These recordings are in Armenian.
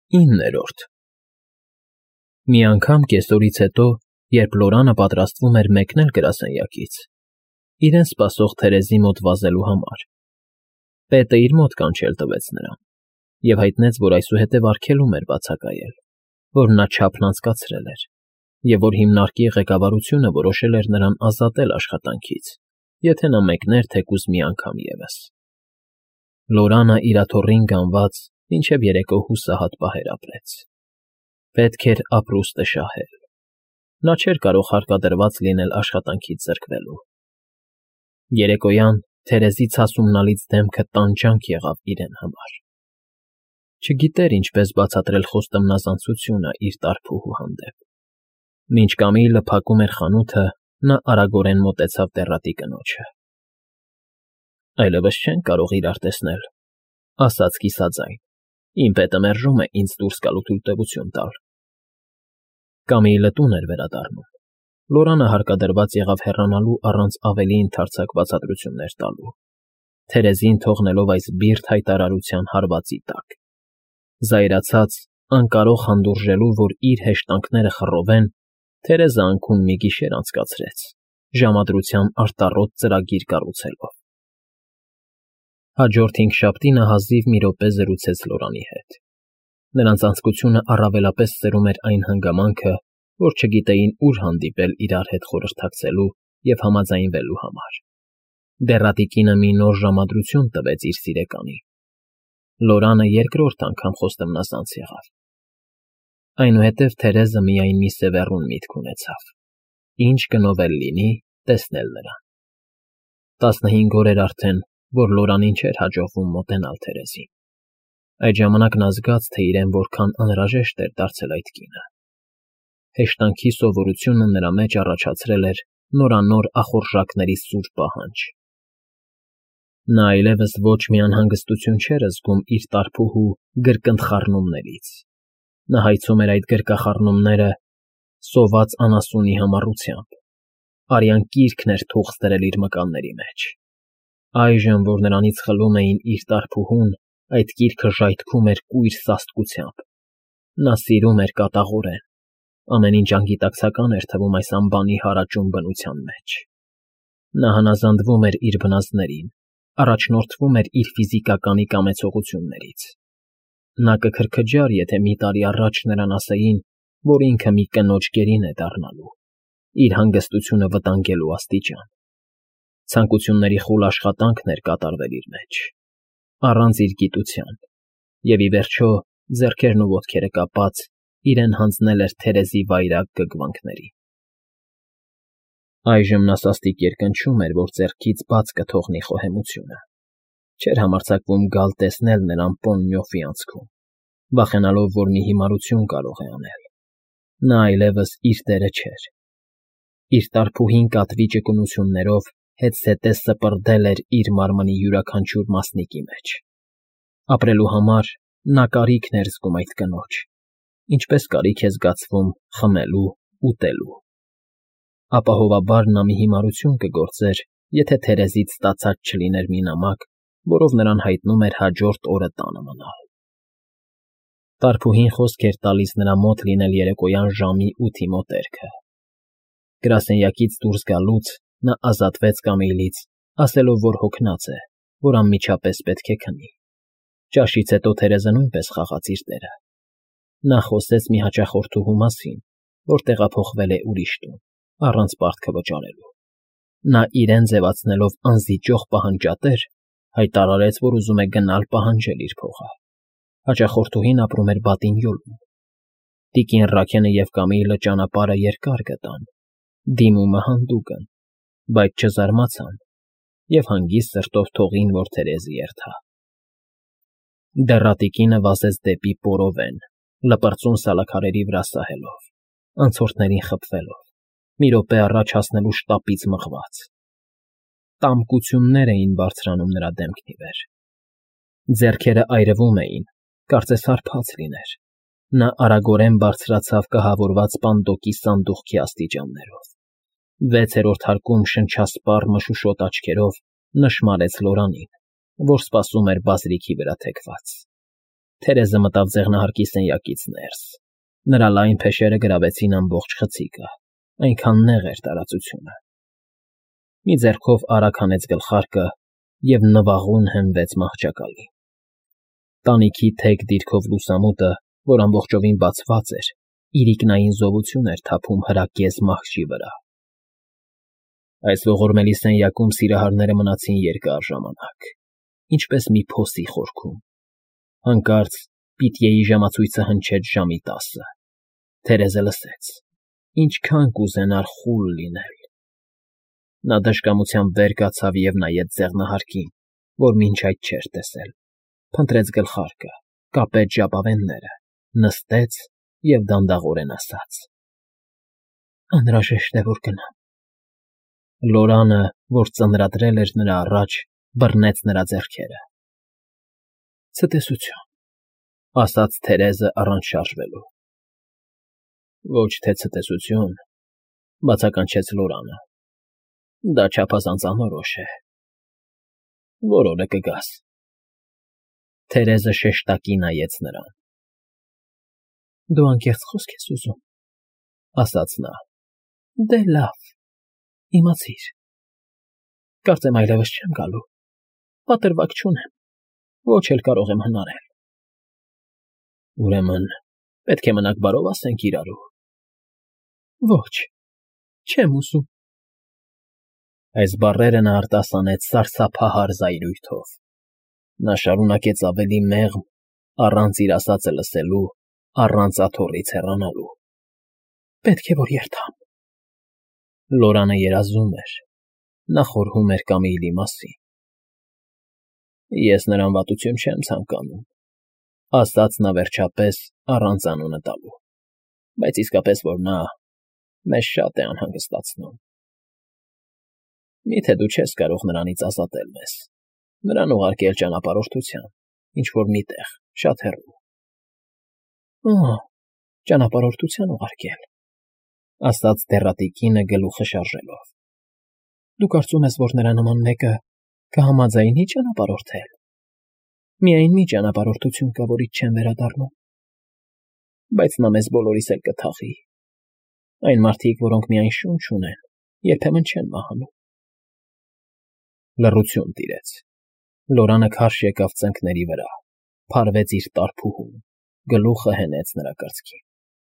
9-րդ Մի անգամ կեսօրից հետո, երբ Լորանը պատրաստվում էր մեկնել գրասենյակից, իրեն սպասող Թերեզի մոտ վազելու համար, պետը իր մոտ կանչել տվեց նրան և հայտնեց, որ այսուհետև արգելում էր բացակայել, որ նա չափն անցկացրել էր և որ հիմնարկի ղեկավարությունը որոշել էր նրան ազատել աշխատանքից, եթե նա մեկներ թեկուզ մի անգամ ևս։ Լորանը իր աթոռին գանված մինչև երեկո հուսահատ պահեր ապրեց։ Պետք էր ապրուստը շահել։ Նա չէր կարող հարկադրված լինել աշխատանքից զրկվելու։ Երեկոյան Թերեզի ցասումնալից դեմքը տանջանք եղավ իրեն համար։ Չգիտեր ինչպես բացատրել խոստմնազանցությունը իր տարփուհու հանդեպ։ Մինչ Կամիլը փակում էր խանութը, նա արագորեն մոտեցավ դեռատի կնոջը։ Այլևս չենք կարող իրար տեսնել, ասաց կիսաձայն։ Իմ պետը մերժում է ինձ դուրս գալու թույլտվություն տալ։ Կամիլը տուն էր վերադառնում։ Լորանը հարկադրված եղավ հեռանալու առանց ավելի ընդարձակ բացատրություններ տալու, Թերեզին թողնելով այս բիրտ հայտարարության հարվածի տակ։ Զայրացած, անկարող հանդուրժելու, որ իր հեշտանքները խռովեն, Թերեզը անքուն մի գիշեր անցկացրեց, ժամադրության արտառոտ ծրագիր կառուցելով։ Հաջորդ հինգշաբթի նա հազիվ մի րոպե զրուցեց Լորանի հետ։ Նրանց անձկությունը առավելապես ծերում էր այն հանգամանքը, որ չգիտեին ուր հանդիպել իրար հետ խորհրդակցելու և համաձայնվելու համար։ Դեռատի կինը մի նոր ժամադրություն տվեց իր սիրեկանին։ Լորանը երկրորդ անգամ խոստմնազանց եղավ։ Այնուհետև Թերեզը միայն մի սևեռուն միտք ունեցավ. ինչ կնովել լինի, տեսնել նրան։ 15 օր էր արդեն, որ Լորանին չէր հաջողվում մոտենալ Թերեզին։ Այդ ժամանակ նա զգաց, թե իրեն որքան անհրաժեշտ էր դարձել այդ կինը։ Հեշտանքի սովորությունը նրա մեջ առաջացրել էր նորանոր ախորժակների սուր պահանջ։ Նա այլևս ոչ մի անհանգստություն չէր զգում իր տարփուհու գրկնթխառնումներից։ Նա հայցում էր այդ գրկախառնումները սոված անասունի համառությամբ։ Արյան կիրքն էր թուղթ դրել իր մկանների մեջ։ Այժմ, որ նրանից խլում էին իր տարփուհուն, այդ կիրքը ժայթքում էր կույր սաստկությամբ։ Նա սիրում էր կատաղորեն։ Ամեն ինչ անգիտակցական էր թվում այս անբանի հարաճուն բնության մեջ։ Նա հնազանդվում էր իր բնազդներին, առաջնորդվում էր իր ֆիզիկականի կամեցողություններից։ Նա կքրքջար, եթե մի տարի առաջ նրան ասեին, որ ինքը մի կնոջ գերին է դառնալու, իր հանգստությունը վտանգելու աստիճան։ Ցանկությունների խուլ աշխատանքն էր կատարվել իր մեջ, առանց իր գիտության, և ի վերջո, ձեռքերն ու ոտքերը կապած, իրեն հանձնել էր Թերեզի վայրագ գգվանքներին։ Այժմ նա սաստիկ երկնչում էր, որ ձեռքից բաց կթողնի խոհեմությունը։ Չէր համարձակվում գալ տեսնել նրան Պոննյոֆի անցքում, վախենալով, որ մի հիմարություն կարող է անել։ Նա այլևս իր տերը չէր։ Իր տարփուհին կատվի ճկունություններով հետզհետե սպրդել էր իր մարմնի յուրաքանչյուր մասնիկի մեջ։ Ապրելու համար նա կարիքն էր զգում այդ կնոջ, ինչպես կարիք է զգացվում խմելու, ուտելու։ Ապահովաբար նա մի հիմարություն կգործեր, եթե Թերեզից ստացած չլիներ մի նամակ, որով նրան հայտնում էր հաջորդ օրը տանը մնալ։ Տարփուհին խոսք էր տալիս նրա մոտ լինել երեկոյան ժամի 8-ի մոտերքը։ Գրասենյակից դուրս գալուց նա ազատվեց Կամիլից, ասելով, որ հոգնած է, որ անմիջապես պետք է քնի։ Ճաշից հետո Թերեզը նույնպես խաղաց իր դերը։ Նա խոսեց մի հաճախորդուհու մասին, որ տեղափոխվել է ուրիշ տուն, առանց պարտքը վճարելու։ Նա իրեն ձևացնելով անզիջող պահանջատեր, հայտարարեց, որ ուզում է գնալ պահանջել իր փողը։ Հաճախորդուհին ապրում էր Բատինյոլում։ Տիկին Ռաքենը և Կամիլը ճանապարհը երկար գտան, դիմումը հանդուգն, բայց չզարմացան և հանգիստ սրտով թողին, որ Թերեզի երթա։ Դեռատի կինը վազեց դեպի Պորովեն, լպրծուն սալաքարերի վրա սահելով, անցորդներին խփվելով, մի րոպե առաջ հասնելու շտապից մղված։ Տամկություններ էին բարձրանում նրա դեմքն ի վեր։ Ձեռքերը այրվում էին, կարծես հարբած լիներ։ Նա արագորեն բարձրացավ կահավորված պանդոկի սանդուղքի աստիճաններով։ 6-րդ հարկում շնչասպառ մշուշոտ աչքերով նշմարեց Լորանին, որ սպասում էր բազրիքի վրա թեքված։ Թերեզը մտավ ձեղնահարկի սենյակից ներս։ Նրա լայն փեշերը գրավեցին ամբողջ խցիկը, այնքան նեղ էր տարածությունը։ Մի ձեռքով արագ հանեց գլխարկը և նվաղուն հենվեց մահճակալին։ Տանիքի թեք դիրքով լուսամուտը, որ ամբողջովին բացված էր, իրիկնային զովություն էր թափում հրակեզ մահճի վրա։ Այս ողորմելի սենյակում սիրահարները մնացին երկար ժամանակ, ինչպես մի փոսի խորքում։ Հանկարծ Պիտիեի ժամացույցը հնչեց ժամի 10-ը։ Թերեզը լսեց. ինչքան կուզենար խուլ լինել։ Նա դժկամությամբ վեր կացավ և նայեց ձեղնահարկին, որ մինչ այդ չէր տեսել, փնտրեց գլխարկը, կապեց ժապավենները, նստեց և դանդաղորեն ասաց. «Անհրաժեշտ է, որ գնամ»։ Լորանը, որ ծնրադրել էր նրա առաջ, բռնեց նրա ձեռքերը։ «Ցտեսություն», ասաց Թերեզը առանց շարժվելու։ «Ոչ թե ցտեսություն», բացականչեց Լորանը։ «Դա չափազանց անորոշ է։ Որ օրը կգաս»։ Թերեզը շեշտակի նայեց նրան։ «Դու անկեղծ խոսք ես ուզում», ասաց նա։ «Դե լավ, իմացիր։ Կարծեմ այլևս չեմ գալու։ Պատրվակ չունեմ, ոչ էլ կարող եմ հնարել»։ «Ուրեմն պետք է մնաք բարով ասենք իրարու»։ «Ոչ, չեմ ուզում»։ Այս բառերը նա արտասանեց սարսափահար զայրույթով։ Նա շարունակեց ավելի մեղմ, առանց իր ասածը լսելու, առանց աթոռից հեռանալու. «Պետք է որ երթամ»։ Լորանը երազում էր, նա խորհում էր Կամիլի մասին։ «Ես նրան վատություն չեմ ցանկանում», ասաց նա վերջապես առանց անունը տալու, «բայց իսկապես որ նա մեզ շատ է անհանգստացնում»։ «Մի՞թե դու չես կարող նրանից ազատել մեզ, նրան ուղարկել ճանապարհորդության, ինչ֊որ մի տեղ, շատ հեռու»։ «Ահ, ճանապարհորդության ուղարկել», ասաց դեռատի կինը գլուխը շարժելով։ «Դու կարծում ես, որ նրա նման մեկը կհամաձայնի ճանապարհորդել։ Միայն մի ճանապարհորդություն կա, որից չեմ վերադառնում։ Բայց նա մեզ բոլորիս էլ կթաղի։ Այն մարդիկ, որոնք միայն շունչ ունեն, երբեմն չեն մահանում»։ Լռություն տիրեց։ Լորանը քարշ եկավ ծնկների վրա, փարվեց իր տարփուհուն, գլուխը հենեց նրա կրծքին։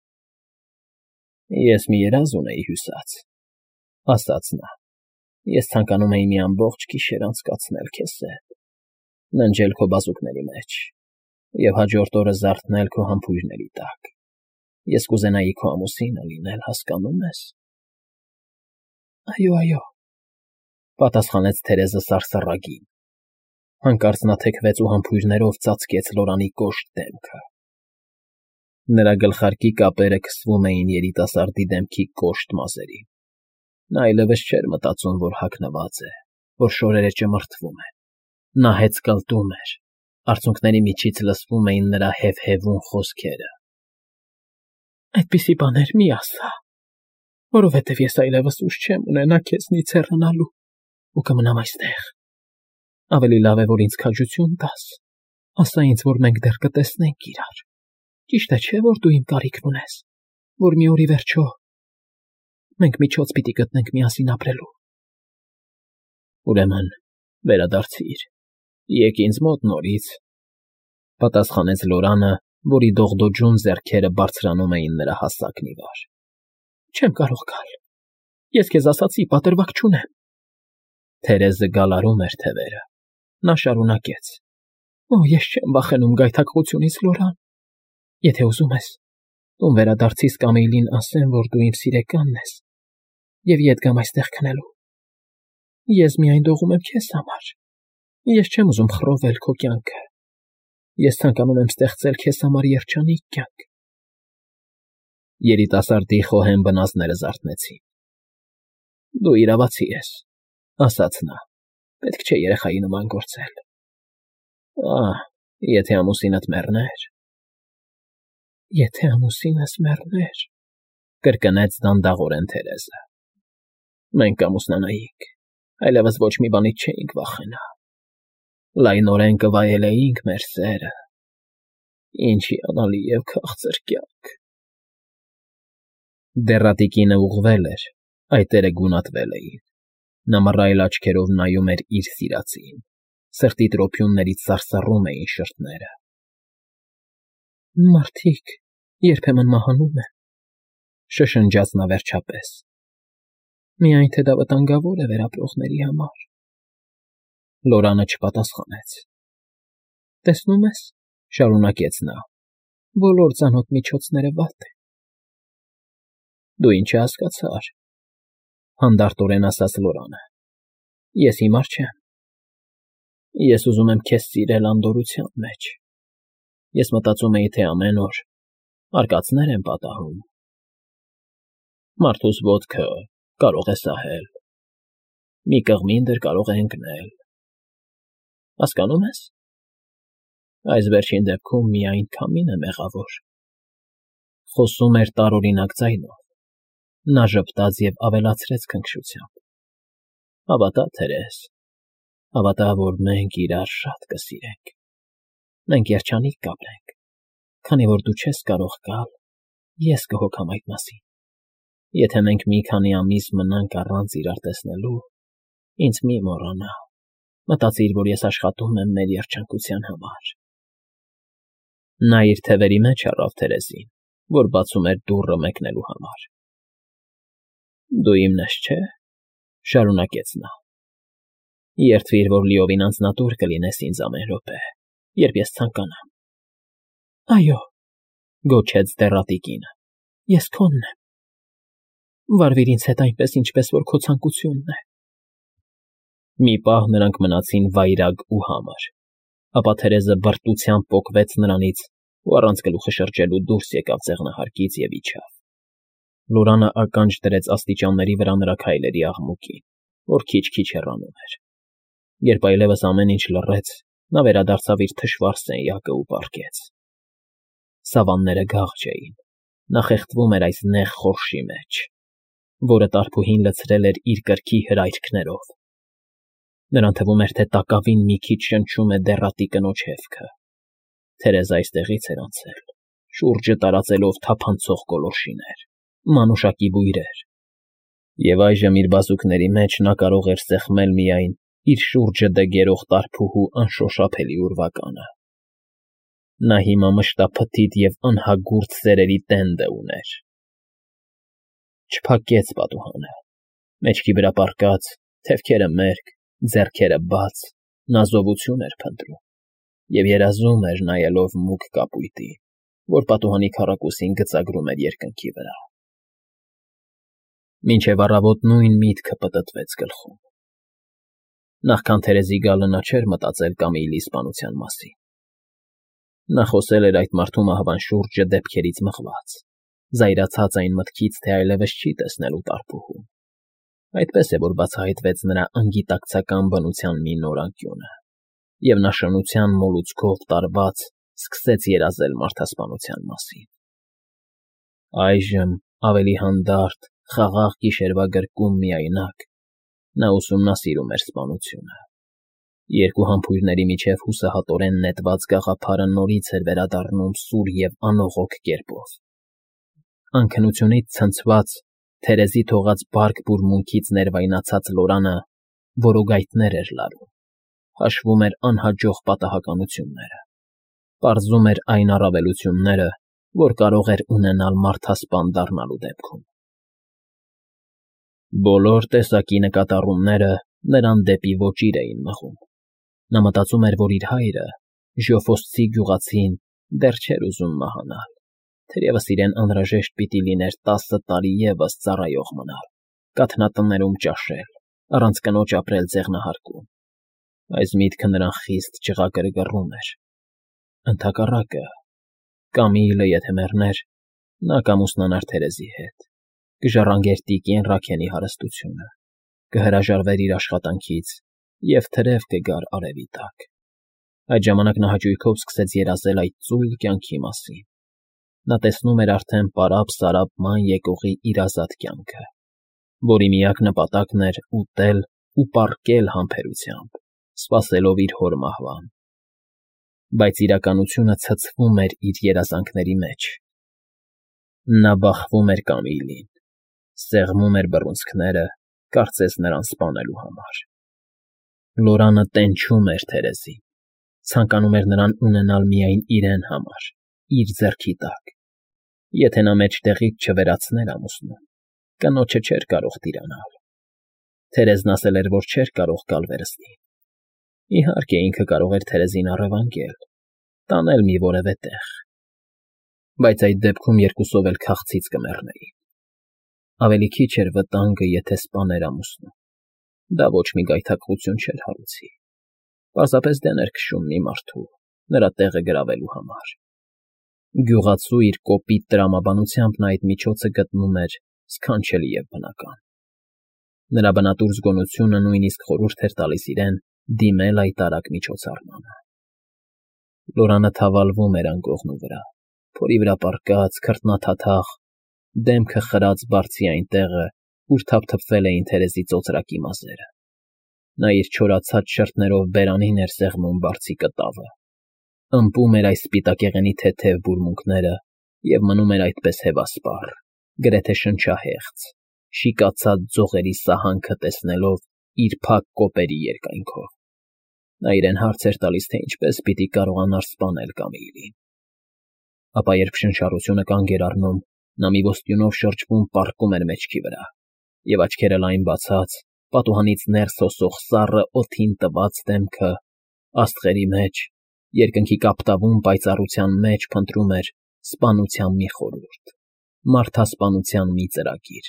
«Ես մի երազ ունեի հյուսած», ասաց նա։ «Ես ցանկանում էի մի ամբողջ գիշեր անցկացնել քեզ հետ, ննջել քո բազուկների մեջ և հաջորդ օրը զարթնել քո համբույրների տակ։ Ես կուզենայի քո ամուսինը լինել, հասկանո՞ւմ ես»։ «Այո», պատասխանեց Թերեզը սարսռագին։ Հանկարծ նա թեքվեց ու համբույրներով ծածկեց Լորանի կոշտ դեմքը։ Նրա գլխարկի կապերը քսվում էին երիտասարդի դեմքի կոշտ մազերին։ Նա այլևս չէր մտածում, որ հագնված է, որ շորերը ճմրթվում են։ Նա հեծկլտում էր, արցունքների միջից լսվում էին նրա հեվհևուն խոսքերը։ «Այդպիսի բաներ մի ասա, որովհետև ես այլևս ուժ չեմ ունենա քեզնից հեռանալու ու կմնամ այստեղ։ Ավելի լավ է, որ ինձ քաջություն տաս, ասա ինձ, որ մենք դեռ կտեսնենք իրար։ Ճիշտ է, չէ՞, որ դու իմ կարիքն ունես, որ մի օր ի վերջո մենք միջոց պիտի գտնենք միասին ապրելու»։ «Ուրեմն վերադարձիր, եկ ինձ մոտ նորից», պատասխանեց Լորանը, որի դողդոջուն ձեռքերը բարձրանում էին նրա հասակն ի վար։ «Չեմ կարող գալ։ Ես քեզ ասացի, պատրվակ չունեմ»։ Թերեզը գալարում էր թևերը։ Նա շարունակեց. «Օ, ես չեմ վախենում գայթակղությունից, Լորան։ Եթե ուզում ես, տուն վերադարձիս Կամիլին ասեմ, որ դու իմ սիրեկանն ես և ետ գամ այստեղ քնելու։ Ես միայն դողում եմ քեզ համար։ Ես չեմ ուզում խռովել քո կյանքը։ Ես ցանկանում եմ ստեղծել քեզ համար երջանիկ կյանք»։ Երիտասարդի խոհեմ բնազները զարթնեցին։ «Դու իրավացի ես», ասաց նա։ «Պետք չէ երեխայի նման գործել»։ «Ահ, եթե ամուսինդ մեռներ»։ «Եթե ամուսինս մեռներ», կրկնեց դանդաղորեն Թերեզը։ «Մենք կամուսնանայինք, այլևս ոչ մի բանից չէինք վախենա։ Լայնորեն կվայելեինք մեր սերը։ Ինչ հիանալի և քաղցր կյանք։ Դեռատիկինը ուղղվել էր, այտերը գունատվել էին։ Նա մռայլ աչքերով նայում էր իր սիրածիին, սրտի տրոփյուններից սարսռում էին շրթները։ Մարդիկ երբեմն մահանում են, շշնջաց նա վերջապես։ Միայն թե դա վտանգավոր է վերապրողների համար։ Լորանը չպատասխանեց։ Տեսնում ես, շարունակեց նա, բոլոր ծանոթ միջոցները վատ են։ Դու ինչ չհասկացար, հանդարտորեն ասաց Լորանը։ Ես հիմար չեմ։ Ես ուզում եմ քեզ սիրել անդորրության մեջ։ Ես մտածում էի, թե ամեն օր արկածներ են պատահում։ Մարդուս ոտքը կարող է սահել, մի կղմինդր կարող է ընկնել։ Հասկանո՞ւմ ես։ Այս վերջին դեպքում միայն քամին է մեղավոր։ Խոսում էր տարօրինակ ձայնով։ Նա ժպտաց և ավելացրեց քնքշությամբ. Հավատա, Թերես, հավատա, որ մենք իրար շատ կսիրենք։ Մենք երջանիկ կապրենք, քանի որ դու չես կարող գալ, ես կհոգամ այդ մասին։ Եթե մենք մի քանի ամիս մնանք առանց իրար տեսնելու, ինձ մի մոռանա, մտածիր, որ ես աշխատում եմ մեր երջանկության համար։ Նա իր թևերի մեջ առավ Թերեսին, որ բացում էր դուռը մեկնելու համար։ Դու իմն ես, չէ՞, շարունակեց նա։ Երդվիր, որ լիովին անձնատուր կլինես ինձ ամեն րոպե, երբ ես ցանկանամ։ Այո, գոչեց դեռատիկինը, ես քոնն եմ։ Վարվիր ինձ հետ այնպես, ինչպես որ քո ցանկությունն է։ Մի պահ նրանք մնացին վայրագ ու համր, ապա Թերեզը բրտությամբ պոկվեց նրանից ու առանց գլուխը շրջելու դուրս եկավ ձեղնահարկից և իջավ։ Լորանը ականջ դրեց աստիճանների վրա նրա քայլերի աղմուկին, որ քիչ-քիչ հեռանում էր։ Երբ այլևս ամեն ինչ լռեց, նա վերադարձավ իր թշվառ սենյակը ու պառկեց։ Սավանները գաղջ էին, նա խեղդվում էր այս նեղ խորշի մեջ, որը տարփուհին լցրել էր իր կրքի հրայրքներով։ Նրան թվում էր, թե տակավին մի քիչ շնչում է դեռատի կնոջ հեվքը։ Թերեզը այստեղից էր անցել, շուրջը տարածելով թափանցող գոլորշիներ, մանուշակի բույրեր, և այժմ իր բազուկների մեջ նա կարող էր սեղմել միայն իր շուրջը դգերող տարփուհու անշոշափելի ուրվականը։ Նա հիմա մշտափթիթ և անհագուրդ սերերի տենդը ուներ։ Չփակեց պատուհանը։ Մեջքի վրա պառկած, թևքերը մերկ, ձեռքերը բաց, նա զովություն էր փնտրում և երազում էր նայելով մուգ կապույտին, որ պատուհանի քառակուսին գծագրում էր երկնքի վրա։ Մինչև առավոտ նույն միտքը պտտվեց գլխում։ Նախքան Թերեզի գալը նա չէր մտածել Կամիլի սպանության մասին։ Նա խոսել էր այդ մարդու մահվան շուրջը դեպքերից մղված, զայրացած այն մտքից, թե այլևս չի տեսնելու տարփուհուն։ Այդպես է, որ բացահայտվեց նրա անգիտակցական բնության մի նոր անկյունը, և նա շնության մոլուցքով տարված սկսեց երազել մարդասպանության մասին։ Այժմ ավելի հանդարտ, խաղաղ գիշերվա գրկում միայնակ, նա ուսումնասիրում էր սպանությունը։ Երկու համբույրների միջև հուսահատորեն նետված գաղափարը նորից էր վերադառնում սուր և անողոք կերպով։ Անքնությունից ցնցված, Թերեզի թողած բարկ բուրմունքից ներվայնացած Լորանը որոգայթներ էր լարում, հաշվում էր անհաջող պատահականությունները, պարզում էր այն առավելությունները, որ կարող էր ունենալ մարդասպան դառնալու դեպքում։ Բոլոր տեսակի նկատառումները նրան դեպի ոճիր էին մղում։ Նա մտածում էր, որ իր հայրը, Ժոֆոսցի գյուղացին, դեռ չէր ուզում մահանալ, թերևս իրեն անհրաժեշտ պիտի լիներ 10 տարի ևս ծառայող մնալ, կաթնատներում ճաշել, առանց կնոջ ապրել ձեղնահարկում։ Այս միտքը նրան խիստ ջղագրգռում էր։ Ընդհակառակը, Կամիլը եթե մեռներ, նա կամուսնանար Թերեզի հետ, կժառանգեր տիկին Ռաքենի հարստությունը, կհրաժարվեր իր աշխատանքից և թրև կգար արևի տակ։ Այդ ժամանակ նա հաճույքով սկսեց երազել այդ ծույլ կյանքի մասին։ Նա տեսնում էր արդեն պարապ-սարապ ման եկողի իր ազատ կյանքը, որի միակ նպատակն էր ուտել ու պառկել համբերությամբ, սպասելով իր հոր մահվան։ բայց իրականությունը ցցվում էր իր երազանքների մեջ։ Նա բախվում էր Կամիլին, սեղմում էր բռունցքները, կարծես նրան սպանելու համար։ Լորանը տենչում էր Թերեզին, ցանկանում էր նրան ունենալ միայն իրեն համար, իր ձեռքի տակ։ Եթե նա մեջտեղից չվերացներ ամուսնուն, կնոջը չէր կարող տիրանալ։ Թերեզն ասել էր, որ չէր կարող գալ վերստին։ Իհարկե, ինքը կարող էր Թերեզին առևանգել, տանել մի որևէ տեղ, բայց այդ դեպքում երկուսով էլ քաղցից կմեռնեին։ Ավելի քիչ էր վտանգը, եթե սպաներ ամուսնուն։ Դա ոչ մի գայթակղություն չէր հարուցի։ Պարզապես դեն էր քշում մի մարդու, նրա տեղը գրավելու համար։ Գյուղացու իր կոպիտ տրամաբանությամբ նա այդ միջոցը գտնում էր սքանչելի և բնական։ Նրա բնատուր զգոնությունը նույնիսկ խորհուրդ էր տալիս իրեն դիմել այդ արագ միջոցառմանը։ Լորանը թավալվում էր անկողնու վրա, փորի վրա պառկած, քրտնաթաթախ, դեմքը խրած բարձի այն տեղը, ուր թափթփվել էին Թերեզի ծոծրակի մազերը։ Նա իր չորացած շրթներով բերանին էր սեղմում բարձի կտավը, ըմպում էր այս սպիտակեղենի թեթև բուրմունքները և մնում էր այդպես հևասպառ, գրեթե շնչահեղձ, շիկացած ձողերի սահանքը տեսնելով իր փակ կոպերի երկայնքով։ Նա իրեն հարց էր տալիս, թե ինչպես պիտի կարողանար սպանել Կամիլին։ Ապա երբ շնչառությունը կանգ էր առնում, նա մի ոսტյունով շրջվում պառկում էր մեջքի վրա, և աչքերը լայն բացած, պատուհանից ներս հոսող սառը օդին տված դեմքը աստղերի մեջ, երկնքի կապտավուն պայծառության մեջ փնտրում էր սպանության մի խորհուրդ, մարդասպանության մի ծրագիր։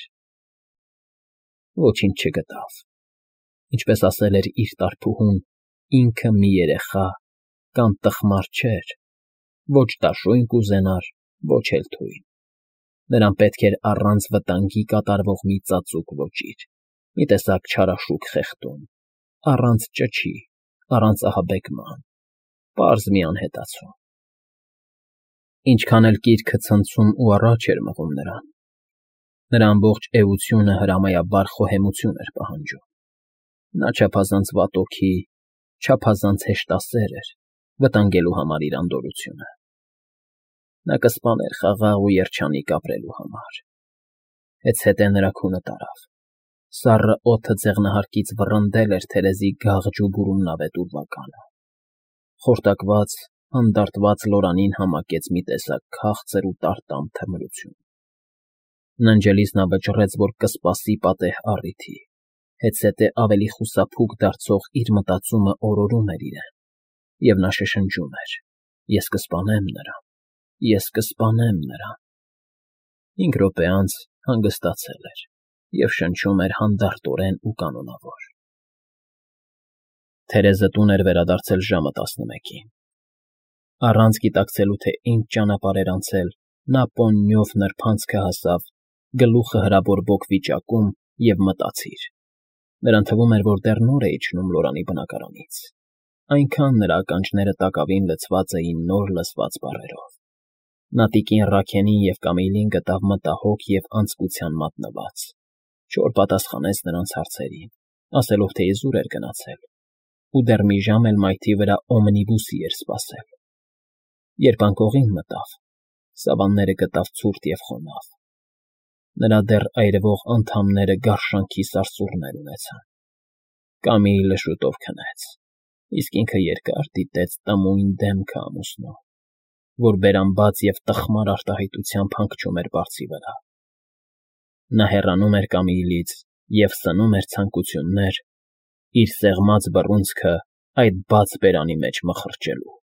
Ոչինչ չգտավ։ Ինչպես ասել էր իր տարփուհուն, ինքը մի երեխա կամ տխմար չէր, ոչ դաշույն կուզենար, ոչ էլ թույն։ Նրան պետք էր առանց վտանգի կատարվող մի ծածուկ ոճիր, մի տեսակ չարաշուք խեղդում, առանց ճչի, առանց ահաբեկման, պարզ մի անհետացում։ Ինչքան էլ կիրքը ցնցում ու առաջ էր մղում նրան, նրա ամբողջ էությունը հրամայաբար խոհեմություն էր պահանջում։ Նա չափազանց վատօքի, չափազանց հեշտասեր էր, վտանգելու համար իր անդորրությունը։ Նա կսպաներ խաղաղ ու երջանիկ ապրելու համար։ Հետզհետե նրա քունը տարավ։ Սառը օդը ձեղնահարկից վռնդել էր Թերեզի գաղջ ու բուրումնավետ ուրվականը։ Խորտակված, հանդարտված Լորանին համակեց մի տեսակ քաղցր ու տարտամ թմրություն։ Ննջելիս նա վճռեց, որ կսպասի պատեհ առիթի, հետզհետե ավելի խուսափուկ դարձող իր մտածումը օրորում էր իրեն, և նա շշնջում էր. «Ես կսպանեմ նրան, ես կսպանեմ նրան»։ 5 րոպե անց հանգստացել էր և շնչում էր հանդարտորեն ու կանոնավոր։ Թերեզը տուն էր վերադարձել ժամը 11-ին։ Առանց գիտակցելու, թե ինչ ճանապարհ էր անցել, նա պոնիով նրբանցքը հասավ, գլուխը հրաբորբոք վիճակում և մտածիր։ Նրան թվում էր, որ դեռ նոր է իջնում Լորանի բնակարանից։ Այնքան նրա ականջները տակավին լցված էին նոր լսված բառերով։ Նա տիկին Ռաքենին և Կամիլին գտավ մտահոգ և անձկության մատնված, չոր պատասխանեց նրանց հարցերին, ասելով, թե իզուր էր գնացել, ու դեռ մի ժամ էլ մայթի վրա օմնիբուսի էր սպասել։ Երբ անկողին մտավ, սավանները գտավ ցուրտ և խոնավ։ Նրա դեռ այրվող անդամները գարշանքի սարսուռներ ունեցան։ Կամիլը շուտով քնեց, իսկ ինքը երկար դիտեց տմույն դեմքը ամուսնու, որ բերանբաց և տխմար արտահայտությամբ հանգչում էր բարձի վրա։ Նա հեռանում էր Կամիլից և սնում էր ցանկություններ, իր սեղմած բռունցքը այդ բաց բերանի մեջ մխրճելու։